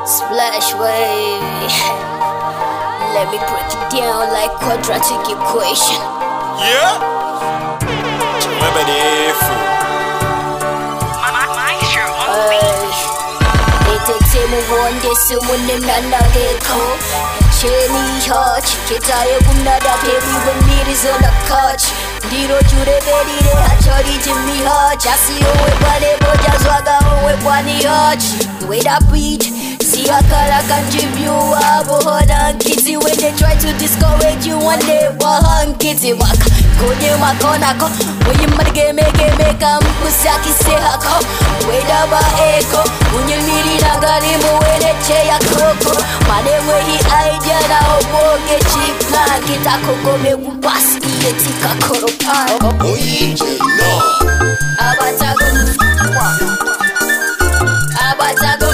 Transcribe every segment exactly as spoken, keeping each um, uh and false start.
Splash wave. Let me break it down like quadratic equation. Yeah. Remember the fool. Itetsemu one someone nanageko. Cheni hot, kitaye kumnada baby when need is on the couch. Diro jure bedi de hachori jimmy hot. Jasi owe bane boja zwaga owe bwani hot. The way that beat. See a color can give you a bohon and kitty. When they try to discourage you one day, bohon kitty wak. Konye makonako. When you mad game game make a musaki say hako. Way da ba eko. When you need it agari mo when they che ya koko. Mane we hi idea na obo get cheap plan. Kita koko me ubas iye tika koro pan. Oye no. Abatago. Abatago.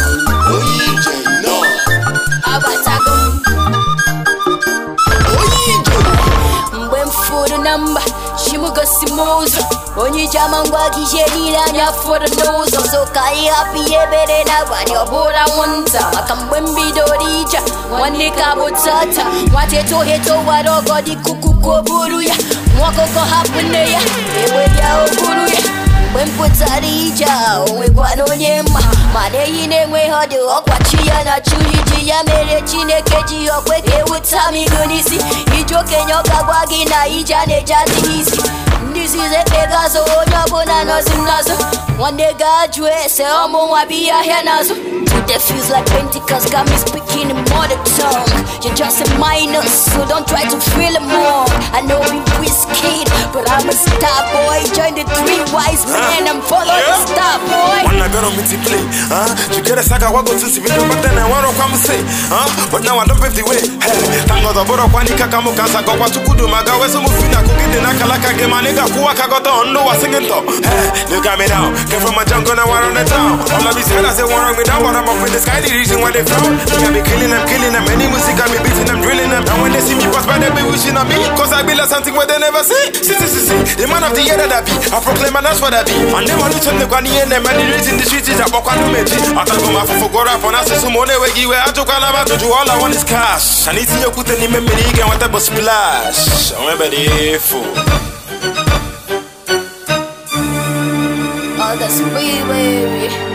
Number, she will go smooth. When you jam and walk, you need anya for the nose. I'm so kai happy, every now when you're bored, I want to. I can win be the teacher. One day, Cabo Tata. What it to hit over, oh God, the cuckoo buruya. Walk over happen there. They will go buruya. When put a rija, we go on him. Mane in way how the Okwachi and a Chuji, Mary Chineke, or where they would tell me good easy. He joke and your Kawagina, Ijane Jazzy. This is a Pegaso, Yabona Nazo. One day, God, you say, I'm going to be a Hanazo. That feels like Pentecost got me speaking in mother tongue. You're just a minus, so don't try to feel it more. I know we whiskey, but I'm a star boy. Join the three wise men and follow yeah. the star boy. When I got on me to play, huh? You get a sack of wago to see me, but then I want to come say, huh? But now I don't pave the way. Hey, tango the boro kwani kakamu kasa go watu kudu magawe so mufina kugende na kalaka ge maniga kuwa kagota ondo wa singing to. Hey, look at me now. Came from a jungle now we're on the town. All of these fellas they want me down, but I'm up in the sky. The reason why they frown. I be killing them, killing them. Any music I be beating them, drilling them. And when they see me pass by, they be wishing on me. Cause I be like something where they never see. See, see, see, see. The man of the year that I be. I proclaim and that's what I be. And them all turn the guani and them. And the reason the streets is a book on the meji. I tell them I forgot up on us. So money we give I took all about to do all I want is cash. I need to you put any memory and whatever splash. Remember the fool. All the sweet baby.